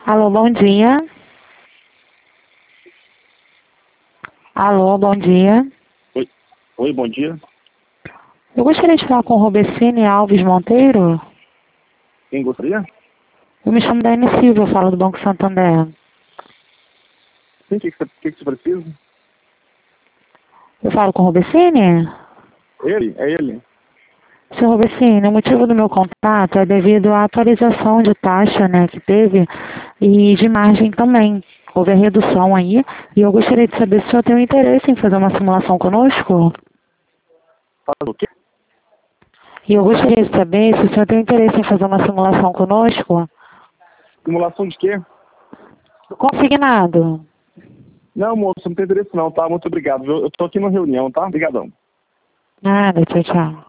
Alô, bom dia. Alô, bom dia. Oi, bom dia. Eu gostaria de falar com o Robecine Alves Monteiro. Quem gostaria? Eu me chamo Daiane Silva, eu falo do Banco Santander. Sim, o que você precisa? Eu falo com o Robecine? É ele. Senhor Robecine, o motivo do meu contato é devido à atualização de taxa, né, que teve e de margem também. Houve a redução aí e eu gostaria de saber se o senhor tem um interesse em fazer uma simulação conosco. Faz o quê? E eu gostaria de saber se o senhor tem interesse em fazer uma simulação conosco. Simulação de quê? Consignado. Não, moço, não tem interesse não, tá? Muito obrigado, viu? Eu tô aqui numa reunião, tá? Obrigadão. Nada, tchau, tchau.